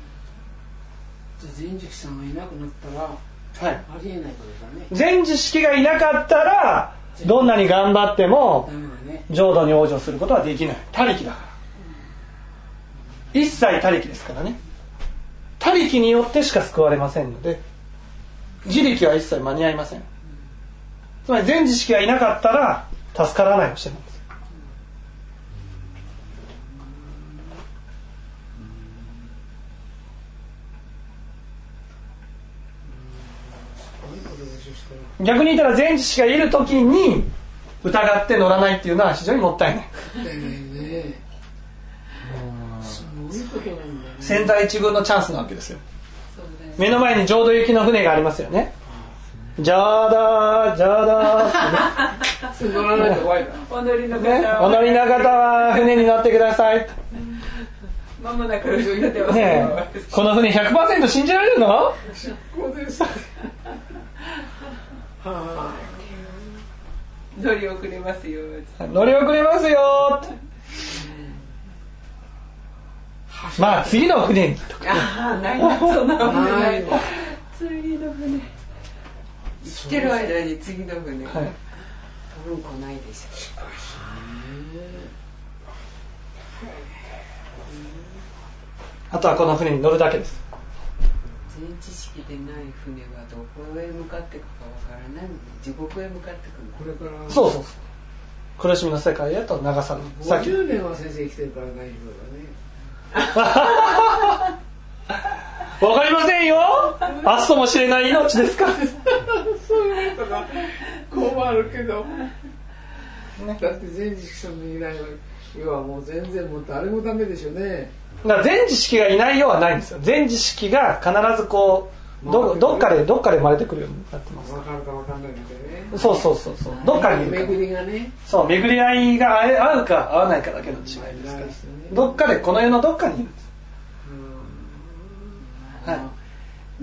全知識さんがいなくなったら、はい、ありえないことだね。 全知識がいなかったらどんなに頑張っても浄土に往生することはできない。他力だから。一切他力ですからね。他力によってしか救われませんので自力は一切間に合いません。 つまり全知識がいなかったら助からない人なんです。逆に言ったら全知識がいるときに疑って乗らないっていうのは非常にもったいない。千載一遇のチャンスなわけですよ。目の前に浄土行きの船がありますよね。ジャーダージャーダーってね。乗らないと怖いから。お乗りの方は、お乗りの方は船に乗ってください。 まもなく言ってます。 ねえ、この船 ひゃくパーセント 信じられるの？ 出航です。 乗り遅れますよ。 乗り遅れますよって。まあ次の船にとか。 ああ、ないな、そんな船ない。次の船。生きてる間に次の船。はい、多分来ないでしょう。 あとはこの船に乗るだけです。 全知識でない船はどこへ向かっていくかわからないので、地獄へ向かっていくの。 これからそうそうそう。苦しみの世界へと流される。 ごじゅうねんは先生生きてるから大丈夫だね。 わかりませんよ。明日ともしれない命ですから。 そういうことが困るけど、ね、だって全知識者のいない世はもう全然もう誰もダメでしょうね。 だから全知識がいないようはないんですよ。全知識が必ずこう ど, どっかでどっかで生まれてくるようになってます。 分かるか分かんないんだけどね。 そうそうそうそう。どっかにいるから。 巡りがね。 そう、巡り合いが合うか合わないかだけの違いですから。どっかでこの世のどっかにいるんです。 はい、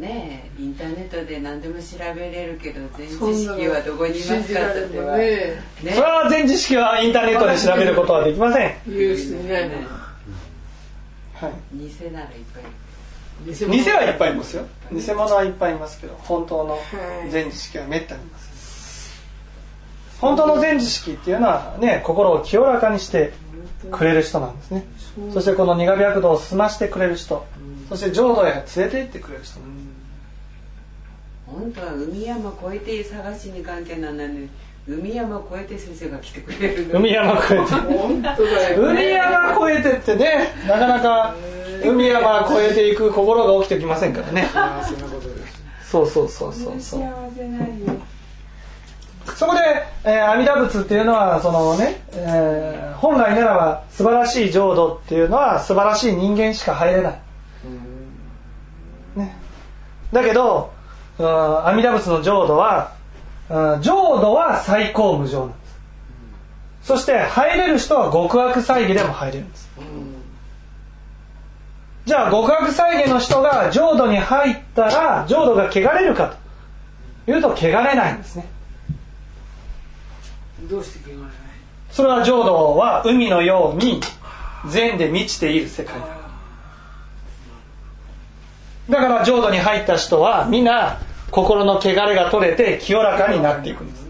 ねえ、インターネットで何でも調べれるけど全知識はどこにいますかっては、ねね、それは全知識はインターネットで調べることはできません。 言う人いないもん。 はい、偽ならいっぱいいる。 偽はいっぱいいますよ。偽物はいっぱいいますけど、本当の全知識はめったにいます。本当の全知識っていうのはね、心を清らかにしてくれる人なんですね。そしてこの苦白道を済ましてくれる人、そして浄土へ連れて行ってくれる人なんです。 本当は海山越えて探しに関係ないのに、海山越えて先生が来てくれる。 海山越えて本当だよ、ね、 海山越えてってね、なかなか海山越えていく心が起きてきませんからね。そうそうそうそうそう。 幸せないよ。 そこで、えー、阿弥陀仏っていうのはそのね、えー、本来ならば素晴らしい浄土っていうのは素晴らしい人間しか入れない、ね、だけど阿弥陀仏の浄土は浄土は最高無常なんです。そして入れる人は極悪猜疑でも入れるんです。じゃあ極悪猜疑の人が浄土に入ったら浄土が汚れるかというと汚れないんですね。 どうして汚れない？ それは浄土は海のように善で満ちている世界だ。だから浄土に入った人はみんな心の汚れが取れて清らかになっていくんです。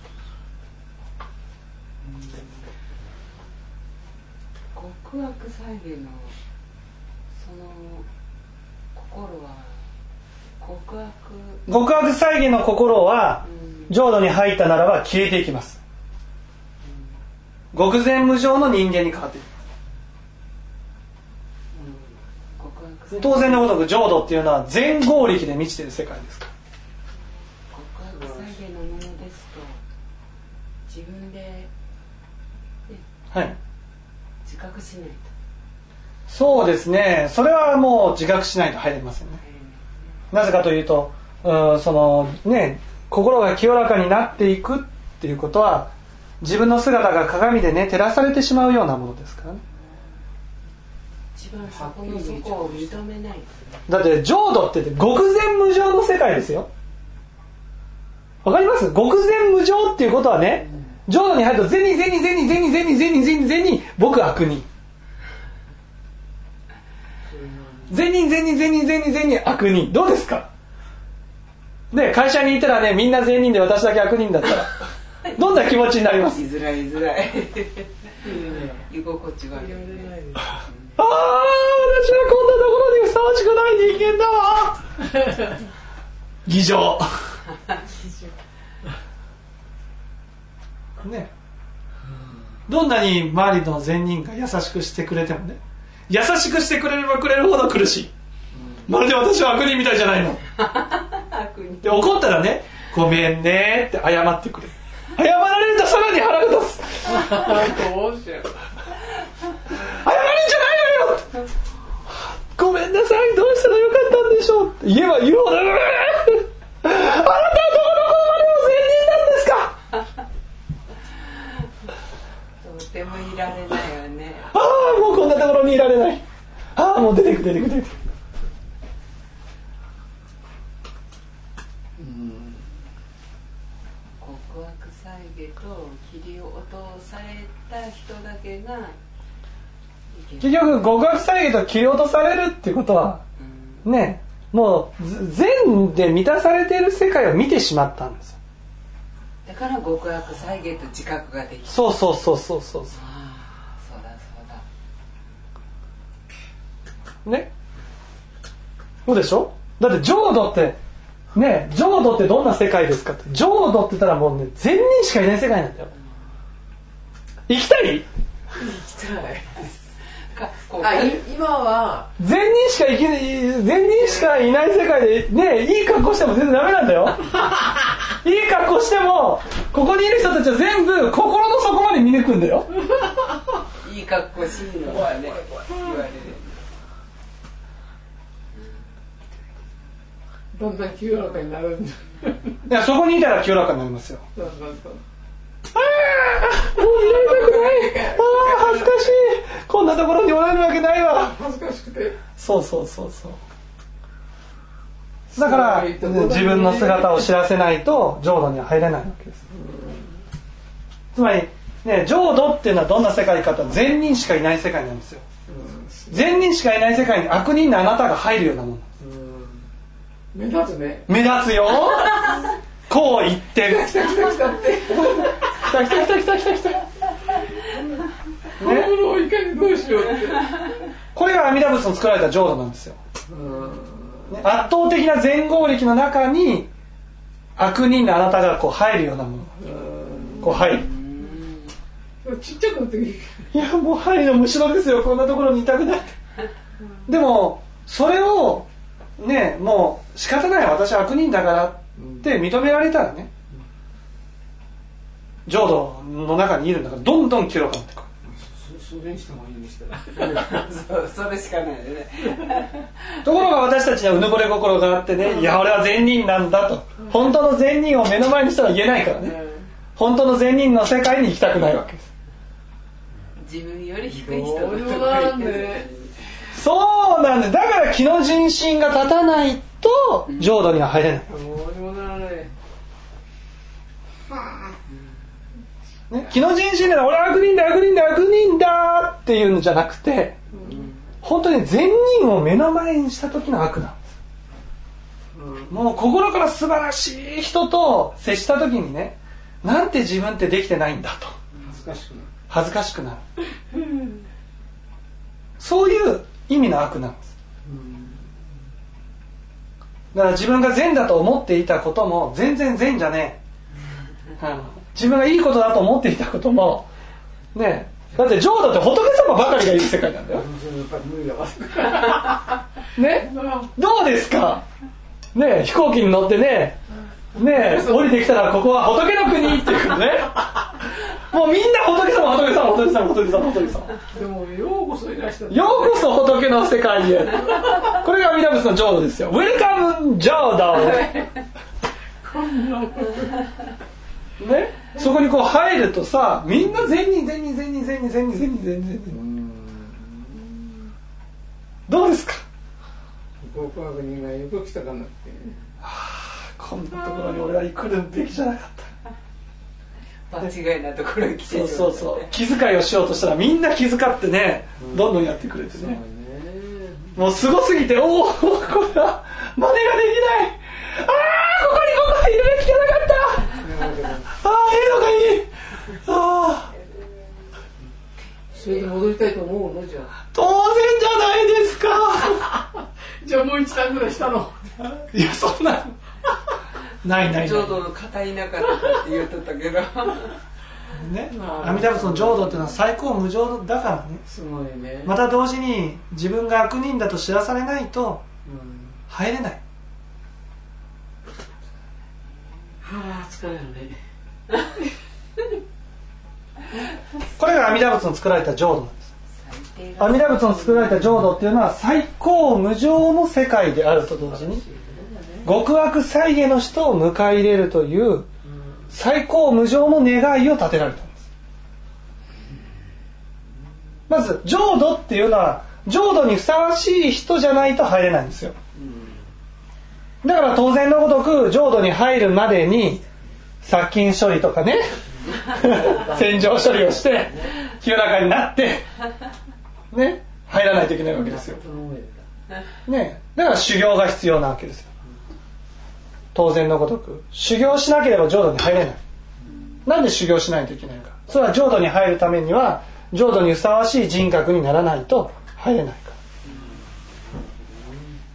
極悪猜疑のその心は極悪極悪猜疑の心は浄土に入ったならば消えていきます。極善無常の人間に変わっていく、うん、当然のごとく浄土っていうのは全合力で満ちている世界ですから。 極悪猜疑のものですと自分で、 はい、 自覚しないと。 そうですね、それはもう自覚しないと入れませんね。なぜかというと、うん、そのね、心が清らかになっていくっていうことは自分の姿が鏡でね照らされてしまうようなものですからね。 一番そこの底を認めない。 だって浄土って極善無常の世界ですよ。わかります？極善無常っていうことはね、浄土に入ると善に善に善に善に善に善に善に善に僕悪人、善人善人善人善人善人悪人、どうですか？で会社にいたらねみんな善人で私だけ悪人だったらどんな気持ちになります？ 居づらい居づらい居心地悪い。 ああ、私はこんなところにふさわしくない人間だわ。偽情。 ね、どんなに周りの善人が優しくしてくれてもね、優しくしてくれればくれるほど苦しい。まるで私は悪人みたいじゃないので、怒ったらね、ごめんねって謝ってくれる。謝られるとさらに腹が立つ。 どうしよう。 謝るんじゃないわよ。ごめんなさい、どうしたらよかったんでしょうって言えば言うほど、あなたはどこの子までも善人なんですか。 とてもいられないわね。 ああ、もうこんなところにいられない。ああ、もう出てく出てく出てく。 極悪さいげと切り落とされた人だけが結局極悪さいげと切り落とされるってことは、うん、ね、もう善で満たされている世界を見てしまったんですよ。 だから極悪さいげと自覚ができる。 そうそうそうそうそう。 ああ、そうだそうだ。 ね、そうでしょ。だって浄土ってね、浄土ってどんな世界ですかって。浄土って言ったらもうね、善人しかいない世界なんだよ。行きたい？ 行きたい。 あ、 今は善人しか生きない、善人しかいない世界でね、いい格好しても全然ダメなんだよ。いい格好してもここにいる人たちは全部心の底まで見抜くんだよ。 いい格好しいのはね、言われる。 だんだん清らかになるんだ。いや、そこにいたら清らかになりますよ。 だんだんと。 ああ、もう見られたくない。ああ、恥ずかしい。こんなところにおられるわけないわ。 恥ずかしくて。 そうそうそうそう。だから、ね、自分の姿を知らせないと浄土には入れないわけです。つまり、ね、浄土っていうのはどんな世界かというと善人しかいない世界なんですよ。善人しかいない世界に悪人のあなたが入るようなもの。 目立つね。 目立つよ。こう言ってる。 来た来た来たって。 来た来た来た来た来た来た。 このものをいかにどうしようって。 これが阿弥陀仏の作られた浄土なんですよ。ね、圧倒的な全合力の中に悪人のあなたがこう入るようなもの。こう入る。 ちっちゃくなっていや、もう針のむしろですよ。こんなところにいたくない。でもそれをね、もう仕方ない、私は悪人だからって認められたらね、浄土の中にいるんだからどんどん清らかになってくる。 それにしてもいいにしてそ, それしかないよね。 ところが私たちにはうぬぼれ心があってね、いや俺は善人なんだと、本当の善人を目の前にしたら言えないからね、本当の善人の世界に行きたくないわけです。 自分より低い人のところに行く。 そうなんです。だから気の人心が立たないと浄土には入れない。 どうにもならない。 ね、気の人心なら俺は悪人だ悪人だ悪人だっていうのじゃなくて、うん、本当に善人を目の前にした時の悪なんです、うん、もう心から素晴らしい人と接した時にね、なんて自分ってできてないんだと恥ずかしくなる恥ずかしくなるそういう意味の悪なんです。だから自分が善だと思っていたことも全然善じゃねえ、うん、自分がいいことだと思っていたこともねえ、だって浄土って仏様ばかりがいる世界なんだよね、どうですかねえ、飛行機に乗ってねねえ降りてきたらここは仏の国っていうねもうみんな仏様仏様仏様仏様仏様でもようこそいらしたようこそ仏の世界へこれが阿弥陀仏の浄土ですよ。ウェルカム浄土ね、そこにこう入るとさ、みんな善人善人善人善人善人善人善人善人どうですか。 極悪人がよく来たかなって、 はあ、こんなところに俺は来るべきじゃなかった間違いなところに来てる。 そうそうそう、気遣いをしようとしたらみんな気遣ってね、うん、どんどんやってくれてね、もうすごすぎて、おおこれは真似ができない、ああここにここにいるべきじゃなかったああええのがいい、ああそれで戻りたいと思うの。じゃあ当然じゃないですかじゃあもう一段ぐらいしたのいやそんなないないない、 浄土の片田舎とかって言うとったけどね、阿弥陀仏の浄土っていうのは最高無常だからね。 すごいね。 また同時に自分が悪人だと知らされないと入れない。 はあ、疲れるね。 これが阿弥陀仏の作られた浄土なんです。阿弥陀仏の作られた浄土っていうのは最高無常の世界であると同時に極悪際下の人を迎え入れるという最高無常の願いを立てられたんです。まず浄土っていうのは浄土にふさわしい人じゃないと入れないんですよ。だから当然のごとく浄土に入るまでに殺菌処理とかね洗浄処理をして清らかになってね入らないといけないわけですよ、ね、だから修行が必要なわけですよ。当然のごとく修行しなければ浄土に入れない。なんで修行しないといけないか。それは浄土に入るためには浄土にふさわしい人格にならないと入れないから、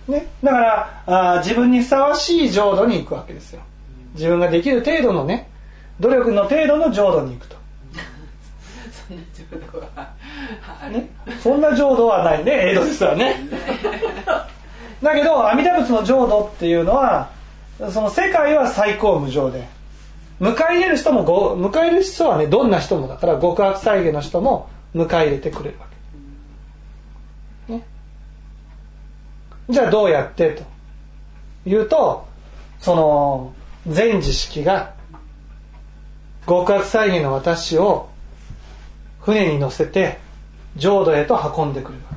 ね、だからあ自分にふさわしい浄土に行くわけですよ。自分ができる程度のね努力の程度の浄土に行くとそんな浄土はある、 ね、そんな浄土はないね江戸ですわねだけど阿弥陀仏の浄土っていうのはその世界は最高無常で迎え入れる人もご迎え入れる人はねどんな人もだから極悪際下の人も迎え入れてくれるわけ、ね、じゃあどうやってというとその全知識が極悪際下の私を船に乗せて浄土へと運んでくれるわけ。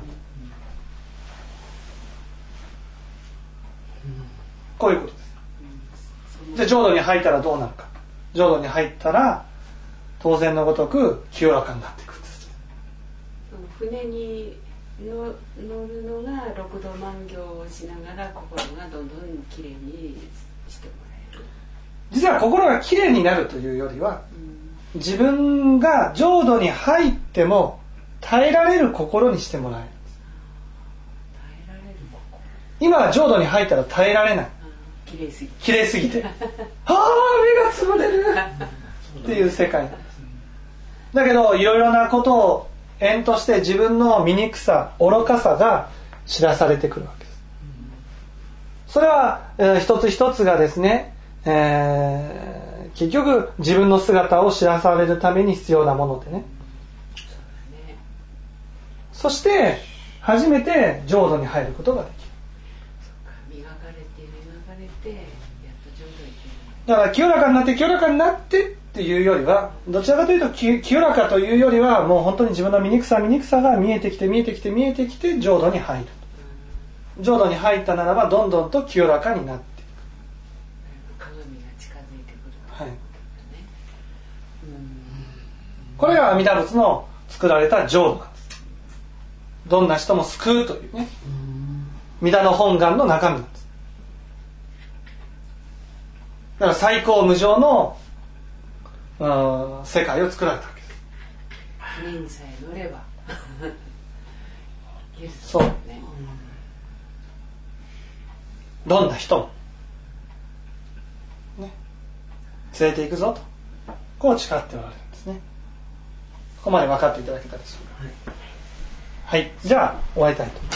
こういうことです。じゃあ浄土に入ったらどうなるか。浄土に入ったら当然のごとく清らかになっていくんです。 その船にの乗るのが六度万行をしながら心がどんどんきれいにしてもらえる。 実は心がきれいになるというよりは、うん、自分が浄土に入っても耐えられる心にしてもらえるんです。 耐えられる心。 今は浄土に入ったら耐えられない。 きれいすぎて。 きれいすぎて。はあ目が潰れるっていう世界なんです。だけどいろいろなことを縁として自分の醜さ愚かさが知らされてくるわけです。それは、えー、一つ一つがですね、えー、結局自分の姿を知らされるために必要なものでね。そうだね。そして初めて浄土に入ることができる。 磨かれて磨かれてやっと浄土へ行ける。 だから清らかになって清らかになってっていうよりはどちらかというと清らかというよりはもう本当に自分の醜さ醜さが見えてきて見えてきて見えてきて浄土に入る。浄土に入ったならばどんどんと清らかになっていく。 鏡が近づいてくる、 はい、 うん、 これが阿弥陀仏の作られた浄土なんです。どんな人も救うというね弥陀の本願の中身なんです。だから最高無常のうん世界を作られたわけです。 船にさえ乗ればそう、ね、どんな人も、ね、連れていくぞとこう誓っておられるんですね。ここまで分かっていただけたでしょうか。はい、はい、じゃあ終わりたいと思います。